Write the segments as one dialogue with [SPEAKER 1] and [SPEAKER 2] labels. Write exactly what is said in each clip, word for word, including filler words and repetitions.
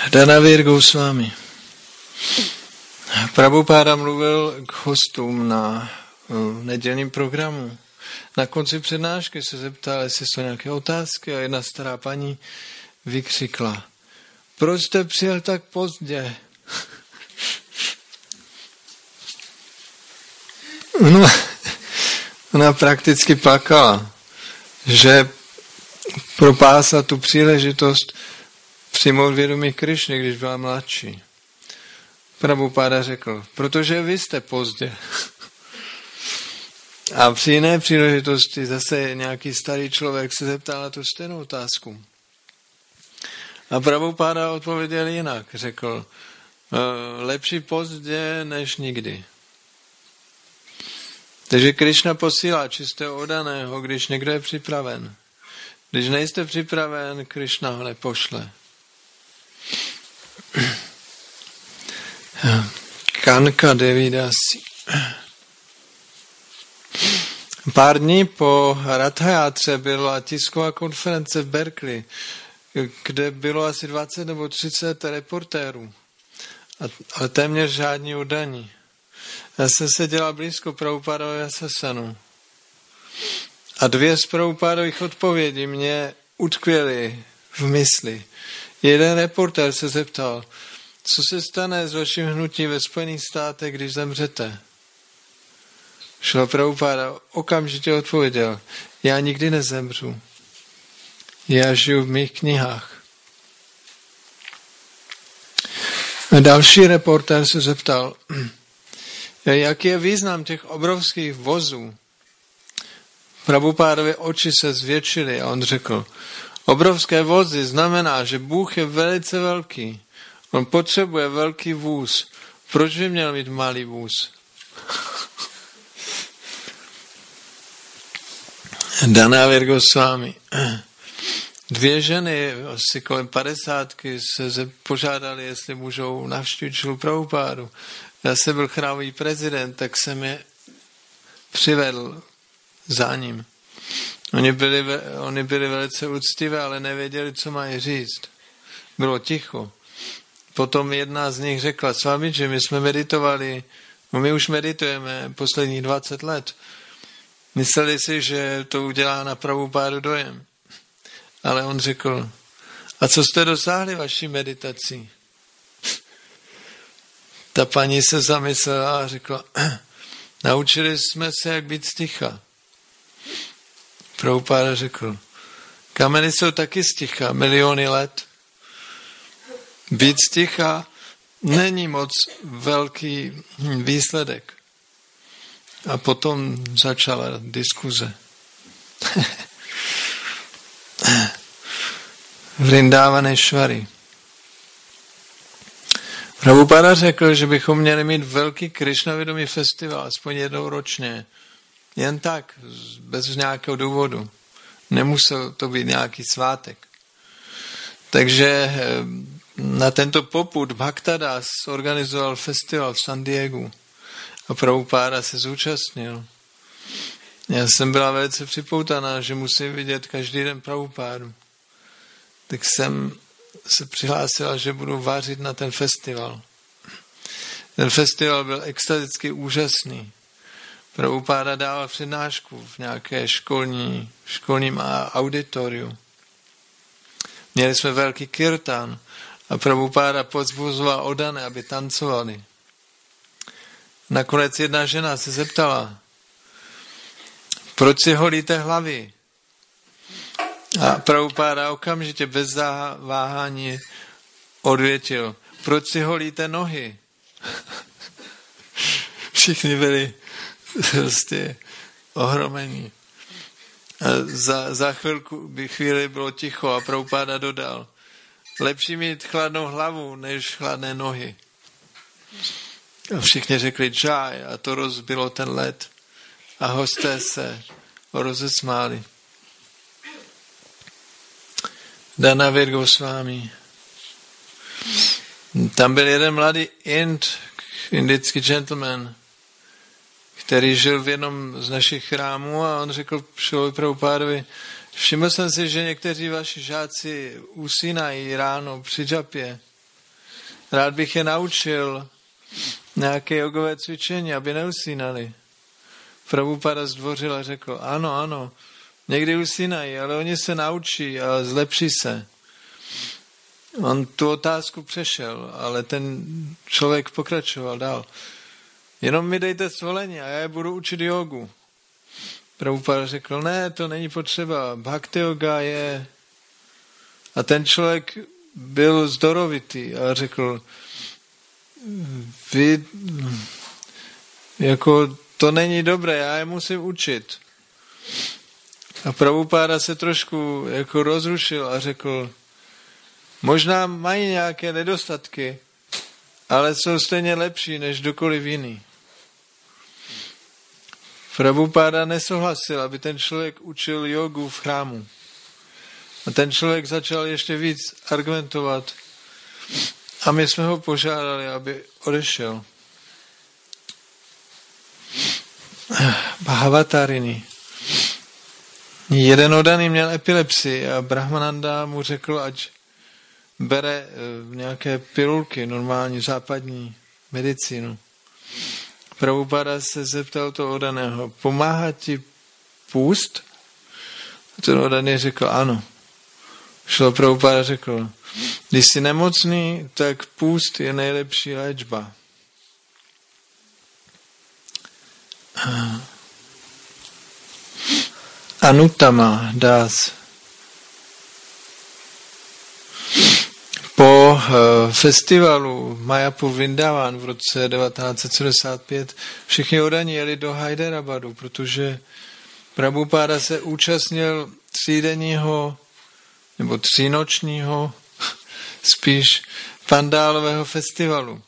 [SPEAKER 1] Dhanavir Goswami. Prabhupáda mluvil k hostům na uh, nedělním programu. Na konci přednášky se zeptal, jestli jsou nějaké otázky, a jedna stará paní vykřikla: proč jste přijel tak pozdě? No, ona prakticky plakala, že propásla tu příležitost přijmout vědomí Krišny, když byla mladší. Prabhupáda řekl: protože vy jste pozdě. A při jiné příležitosti zase nějaký starý člověk se zeptal na tu stejnou otázku. A Prabhupáda odpověděl jinak. Řekl: lepší pozdě než nikdy. Takže Krišna posílá čistého oddaného, když někdo je připraven. Když nejste připraven, Krišna ho nepošle. Kanka Devidasi. Pár dní po Rathayátře byla tisková konference v Berkeley, kde bylo asi dvacet nebo třicet reportérů, ale téměř žádní oddaní. Já jsem seděla blízko Prabhupádovy asasanu. A dvě z Prabhupádových odpovědí mě utkvěly v mysli. Jeden reportér se zeptal: co se stane s vaším hnutím ve Spojených státech, když zemřete? Šla Prabhupáda okamžitě odpověděl: já nikdy nezemřu. Já žiju v mých knihách. A další reportér se zeptal: jaký je význam těch obrovských vozů? Prabhupádovy oči se zvětšily a on řekl: obrovské vozy znamená, že Bůh je velice velký. On potřebuje velký vůz. Proč by měl mít malý vůz? Dhanavir Goswami. Dvě ženy, asi kolem padesátky, se požádali, jestli můžou navštívit Šrilu Prabhupádu. Já jsem byl chrámový prezident, tak jsem je přivedl za ním. Oni byli, oni byli velice úctivé, ale nevěděli, co mají říct. Bylo ticho. Potom jedna z nich řekla: Swamiji, my jsme meditovali, no my už meditujeme posledních dvacet let. Mysleli si, že to udělá na Prabhupádu dojem. Ale on řekl: a co jste dosáhli vaší meditací? Ta paní se zamyslela a řekla: naučili jsme se, jak být sticha. Prabhupáda řekl: kameny jsou taky sticha, miliony let. Být sticha není moc velký výsledek. A potom začala diskuze. Vrindavaneshwari. Prabhupáda řekl, že bychom měli mít velký Krišnavědomý festival, aspoň jednou ročně. Jen tak, bez nějakého důvodu. Nemusel to být nějaký svátek. Takže na tento popud Bhaktadas organizoval festival v San Diegu a Prabhupáda se zúčastnil. Já jsem byla velice připoutaná, že musím vidět každý den Prabhupádu. Tak jsem se přihlásila, že budu vářit na ten festival. Ten festival byl extaticky úžasný. Prabhupáda dával přednášku v nějaké školní, školním auditoriu. Měli jsme velký kirtan a Prabhupáda pozbuzoval oddané, aby tancovali. Nakonec jedna žena se zeptala: proč si holíte hlavy? A Prabhupáda okamžitě bez váhání odvětil: proč si holíte nohy? Všichni byli prostě ohromení. A za, za chvilku, by chvíli bylo ticho a Prabhupáda dodal: lepší mít chladnou hlavu, než chladné nohy. A všichni řekli džaj a to rozbilo ten led. A hosté se rozesmáli. Dhanavir Goswami. Tam byl jeden mladý Ind, indický gentleman, který žil v jednom z našich chrámů a on řekl Šrilovi Prabhupádovi: všiml jsem si, že někteří vaši žáci usínají ráno při džapě. rád bych je naučil nějaké jogové cvičení, aby neusínali. Prabhupada zdvořil a řekl, ano, ano, někdy usínají, ale oni se naučí a zlepší se. On tu otázku přešel, ale ten člověk pokračoval dál. Jenom mi dejte svolení a já je budu učit jogu. Prabhupada řekl, ne, to není potřeba, bhakti yoga je... A ten člověk byl zdorovitý a řekl, vy, jako to není dobré, já je musím učit. A Prabhupada se trošku jako rozrušil a řekl, možná mají nějaké nedostatky, ale jsou stejně lepší než kdokoliv jiný. Prabhupada nesouhlasil, aby ten člověk učil jogu v chrámu. A ten člověk začal ještě víc argumentovat. A my jsme ho požádali, aby odešel. Bhavatárini. Jeden odaný měl epilepsii a Brahmananda mu řekl, ať bere nějaké pilulky, normální západní medicínu. Prabhupada se zeptal toho odaného, pomáhá ti půst? A ten odaný řekl, ano. Šlo Prabhupada řekl, když jsi nemocný, tak půst je nejlepší léčba. Anuttama Das. Po festivalu Mayapur Vrindavan v roce devatenáct set sedmdesát pět všichni odaní jeli do Hyderabadu, protože Prabhupada se účastnil třídenního nebo třínočního spíš pandálového festivalu.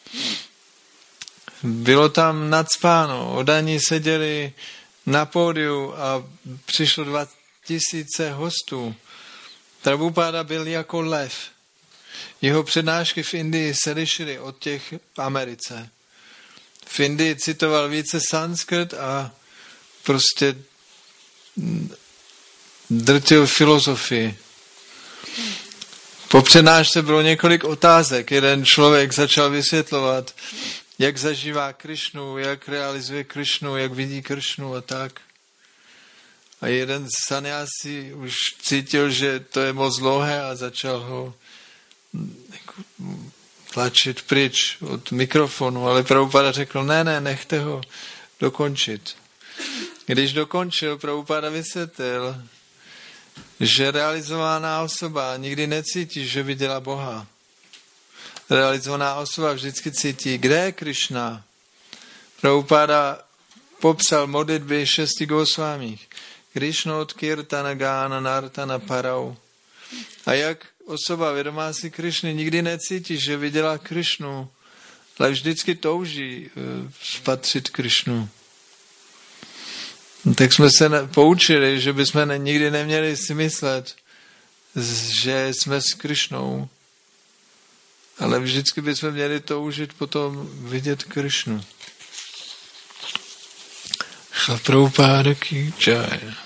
[SPEAKER 1] Bylo tam nacpáno, odaní seděli na pódiu a přišlo dva tisíce hostů. Prabhupada byl jako lev. Jeho přednášky v Indii se lišily od těch v Americe. V Indii citoval více sanskrt a prostě drtil filozofii. Po přednášce bylo několik otázek. Jeden člověk začal vysvětlovat, jak zažívá Krišnu, jak realizuje Krišnu, jak vidí Krišnu a tak. A jeden sanyasi už cítil, že to je moc dlouhé a začal ho tlačit pryč od mikrofonu, ale Prabhupada řekl, ne, ne, nechte ho dokončit. Když dokončil, Prabhupada vysvětlil, že realizovaná osoba nikdy necítí, že viděla Boha. Realizovaná osoba vždycky cítí, kde je Krišna. Prabhupada popsal modlitby šesti Gosvámích. Krišnot kirtana gána nartana parau. A jak osoba vědomá si Krišny nikdy necítí, že viděla Krišnu, ale vždycky touží spatřit Krišnu. Tak jsme se poučili, že bychom nikdy neměli si myslet, že jsme s Krišnou, ale vždycky bychom měli toužit potom vidět Krišnu. Šla Prabhupada ki jai.